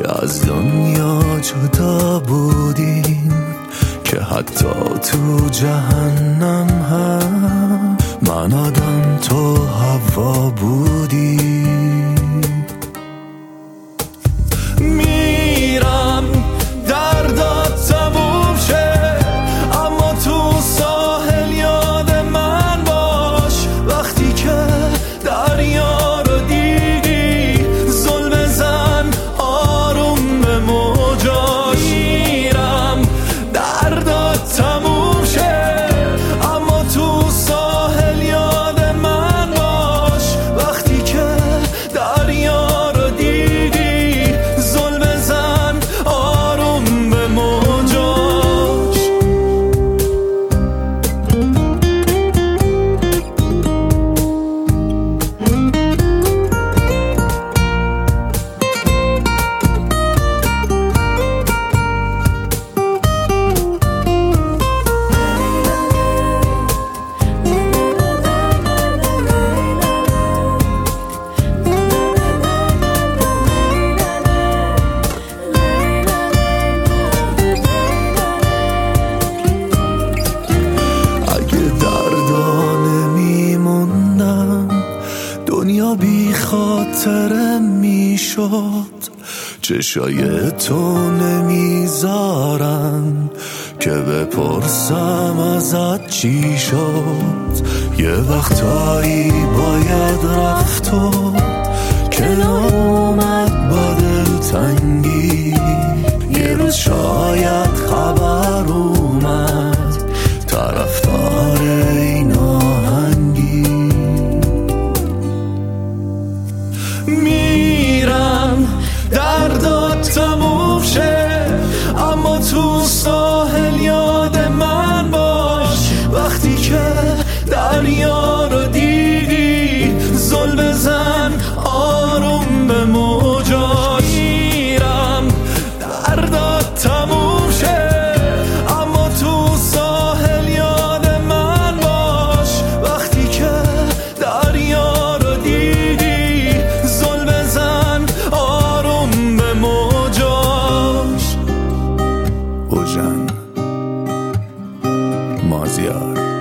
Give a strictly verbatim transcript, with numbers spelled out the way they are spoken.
که از دنیا جدا بودیم، که حتی تو جهنم هم من آدم تو هوا بودیم. میرم دردات تموم شه، اما تو ساحل یاد من باش. وقتی که دریا رو دیدی زل بزن آروم به موجاش. میرم دردات تموم شه، اما تو ساحل یاد من باش. وقتی که دریا رو دیدی زل بزن آروم به موجاش. دنیا بی خاطره می شد، چشای تو نمیذارن که بپرسم ازت چی شد. یه وقتایی باید رفت و کنار اومد با دلتنگی. یه روز شاید خبر اومد طرفدار این آهنگی. میرم دردات تموم شه، اما تو ساحل یاد من باش. وقتی که دریا رو دیدی زل بزن آروم به موجاش. میرم دردات تموم شه، اما تو ساحل یاد من باش. وقتی که دریا رو دیدی زل بزن آروم به موجاش. اوژن مازیار.